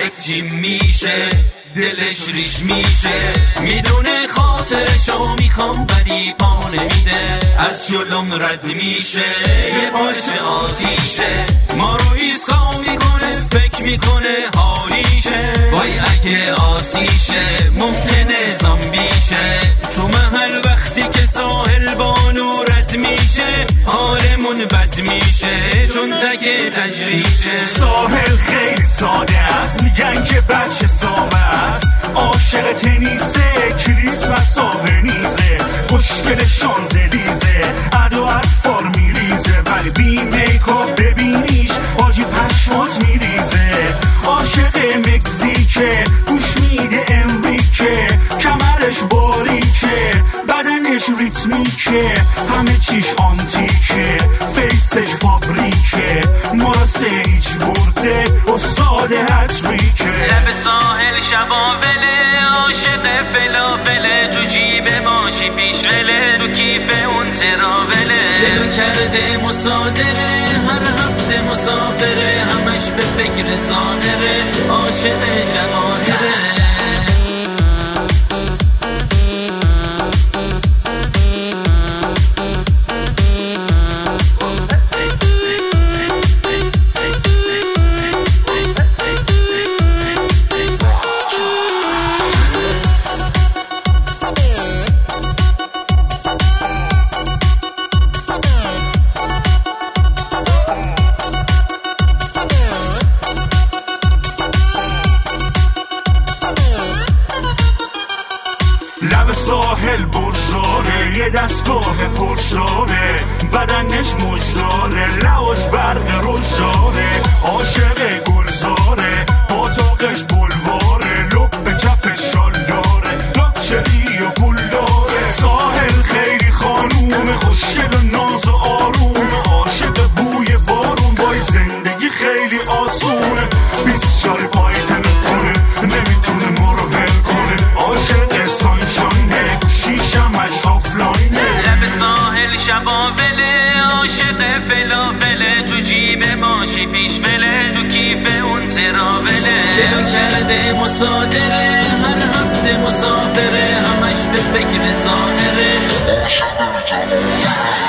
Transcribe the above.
یک جیم میشه، دلش ریش میشه، میدونه خاطرشو میخوام ولی پا نمیده، از جلوم رد میشه، یه پارچه آتیشه، ما رو ایسکا میکنه، فکر میکنه حالیشه، وای اگه آسیشه ممکنه زامبیشه، تو محل وقتی که ساحل بانو رد میشه حالمون بد میشه چون تک تجریشه. ساحل خیلی ساده است، میگن که بچه سامه است، عاشق تنیسه، کریسمس و ونیزه، خوشگل شانزلیزه، ادو اطفار میریزه، ولی بی میکاپ ببینیش حاجی پشمات میریزه، عاشق مکزیکه، گوش میده امریکه، کمرش باریکه، بدنش ریتمیکه، همه چیش آنتیکه، فیسش فابریکه، ما را سیج برده استاد هتریکه. لب ساحل شبا وله، عاشق فلافله، تو جیب ماشی پیش وله، تو کیف اون تراوله، دلو کرده مصادره، هر هفته مسافره، همش به فکر ظاهره، عاشق جواهره. لب ساحل برشاره، یه دستگاه پرشاره، بدنش مجداره، لعاش برق روشاره، عاشق گلزاره، اتاقش بلواره، لب چپش شالداره، لاکچری و پول داره. ساحل خیلی خانوم، خوشگل و ناز و آروم، عاشق بوی بارون، بای زندگی خیلی آسونه، 24 پای تلفونه، نمیتونه ما رو ول کنه، عاشق سانشانه، شیشمش آفلاینه. لب ساحل شبا وله، عاشق فلافله، تو جیب ماشی پیش وله، تو کیف اون تراوله، دلو کرده مصادره، هر هفته مسافره، همش به فکر ظاهره، عاشق جواهره.